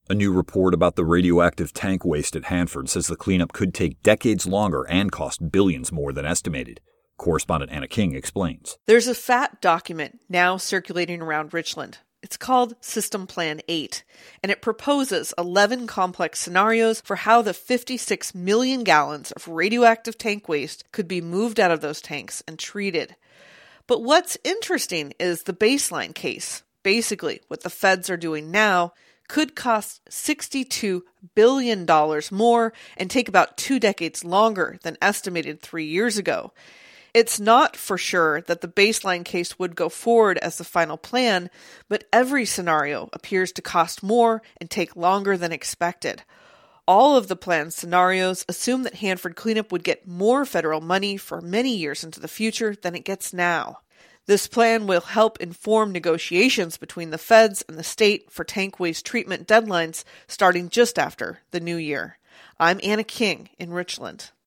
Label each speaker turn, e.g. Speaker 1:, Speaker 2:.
Speaker 1: A new report about the radioactive tank waste at Hanford says the cleanup could take decades longer and cost billions more than estimated. Correspondent Anna King explains.
Speaker 2: There's a FAT document now circulating around Richland. It's called System Plan 8, and it proposes 11 complex scenarios for how the 56 million gallons of radioactive tank waste could be moved out of those tanks and treated. But what's interesting is the baseline case. Basically, what the feds are doing now could cost $62 billion more and take about 2 decades longer than estimated 3 years ago. It's not for sure that the baseline case would go forward as the final plan, but every scenario appears to cost more and take longer than expected. All of the planned scenarios assume that Hanford Cleanup would get more federal money for many years into the future than it gets now. This plan will help inform negotiations between the feds and the state for tank waste treatment deadlines starting just after the new year. I'm Anna King in Richland.